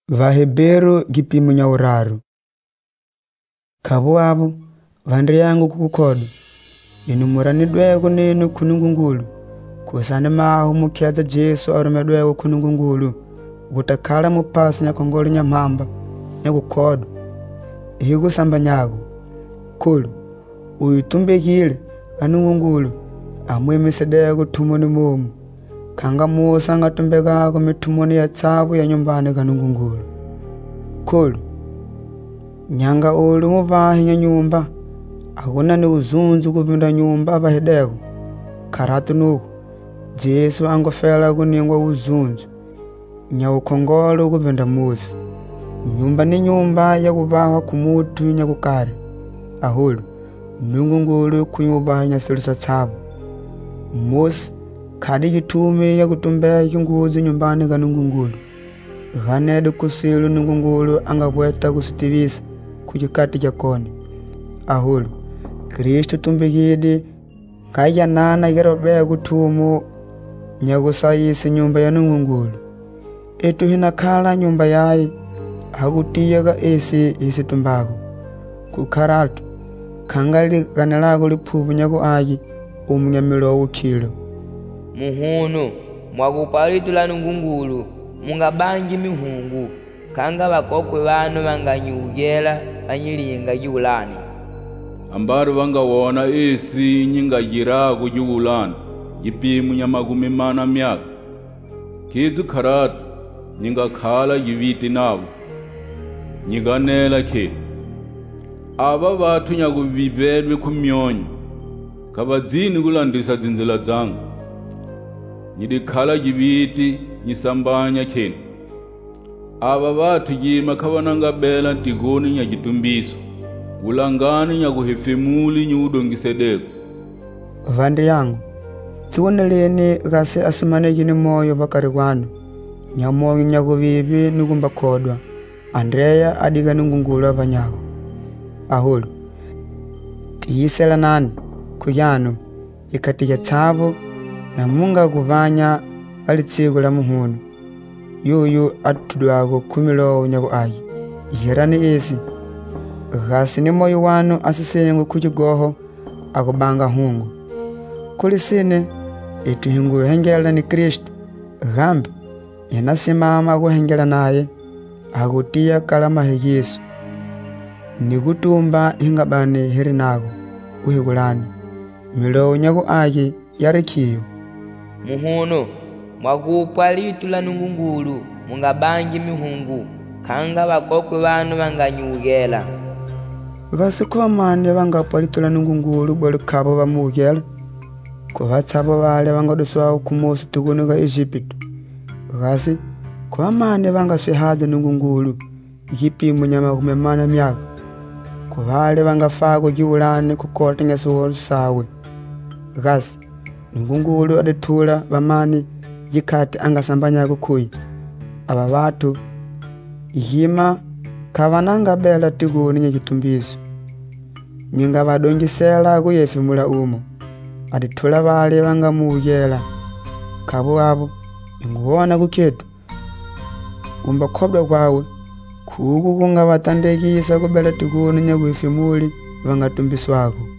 Vahebero gipimo nyauraru. Kabo abo vandre yangu kukukodo inumoranidwego nenu kunungungulu kusane mahu mukiaza Jesu arumedwego kunungungulu gutakala mupasi nyakongolo nyamhamba nyakukodo ihigu samba nyago kulu uyitumbekile kanungungulu amwemesedego tumoni momu kanga Musa ngatumbekako mitumoni ya tsabu ya nyumbani kanungungulu kulu nyanga uli muvahinya nyumba akuna ni uzunzu kupinda nyumba abahedeko karatu nuko Jesu angofela kuningwa uzunzu nyaukongolo kupinda Musa nyumba ni nyumba ya kubaha kumutu nyakukare ahulu nungungulu kunyubahinya silisa tsabu Musa kadi gitume ya kutumbea nguzu nyumbani kanungungulu ghanede kusilu nungungulu angabweta kusitivisa kujikati jakoni ahulu Kristo tumbigidi kaya nana gerobea kutumu nyagusayisi nyumba ya nungungulu etu hinakala nyumba yae hagutiyaga isi tumbako kukaratu kangali ganelago lipubu nyago ayi umunyamilo wukilo muhunu mwakupalitula nungungulu mungabangi mihungu kanga bakokwe bano banganyugela banyilinga julani ambaru bangawona isi nyingagira kujulani yipimu nyamagumi mana myaka kizu karatu nyingakhala yibiti nabo nyiganela ke aba batu nyakubibelwe kumyonyo kabazini kulandisa zinzila zangu nyidikhala yibiti nyisambanya kene aba batu yima kabananga bela ntigoni nyagitumbiso ulangani nyakuhefemuli nyudongisedeko vandi yangu tsiwoneleni gase asimane gini moyo bakari kwanu nyamongi nyakubibi nugumba kodwa Andrea adiga nungungulu abanyago ahulu tiyisela nani kuyano ikati ya tsabu na munga kuvanya alitsigo la muhunu yuyu atudwago kumilo nyago ayi ihirani esi gasi ni moyo wanu asisengo kujigoho akubanga hungu kulisine ituhingu hengela ni Kristo gambi yanasimama kuhengela naye agutia kalama he Yesu nigutumba hingabane hirinago uhigulani milo nyago ayi yarikiyo muhunu mwakupalitula nungungulu mungabangi mihungu kanga bakokwe bano banganyugela vasikomane bangapalitula nungungulu boli kabo bamugela kubatsabo bale bangaduswaho kumusi tugunuga Egypto gasi kwamane bangaswehaza nungungulu yipimu nyamagumi mana myaka kubale bangafako julani kukota ngesuwolu sawe gasi nungungulu adetula bamani jikati angasambanya kukuyi aba batu ihima kabananga bela tiguni nyagitumbiso nyinga badongisela kuyefimula umo adetula bale bangamugela kabo abo nguona kuketu umba kobwa kwawe kuku kungabatandekisa kubela tiguni nyagwifimuli bangatumbiswako